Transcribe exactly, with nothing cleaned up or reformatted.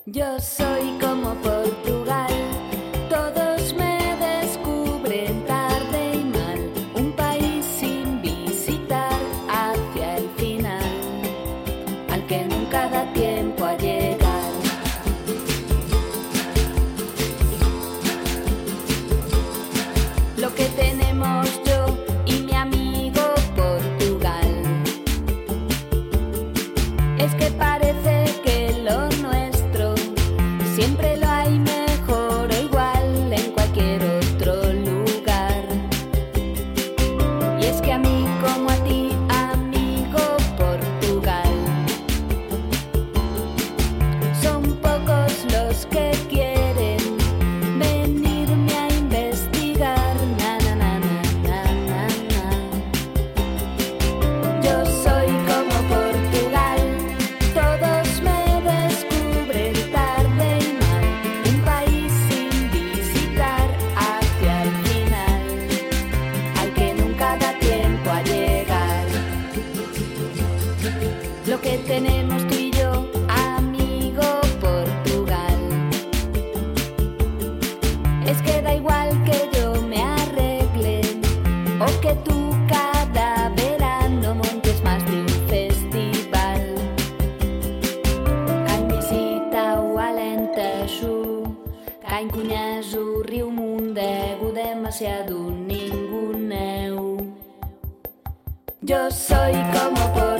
Yo soy como Portugal, todos me descubren tarde y mal, un país sin visitar hacia el final, al que nunca da tiempo a llegar. Lo que tenemos yo y mi amigo Portugal es que parece que lo nuestro siempre lo hay mejor o igual en cualquier otro lugar. Y es que a mí como a ti, amigo Portugal, son pocos los que quieren venirme a investigar. Na, na, na, na, na, na. Yo soy como Portugal, todos me descubren tarde y mal, un país sin visitar hacia el final, al que nunca da tiempo a llegar. Lo que tenemos tú y yo, amigo Portugal, es que da igual que yo me arregle o que tú cada verano montes más de un festival. Caen visita o Alentejo, caen cuñas o Rio Mundego, demasiado ninguneo. Yo soy como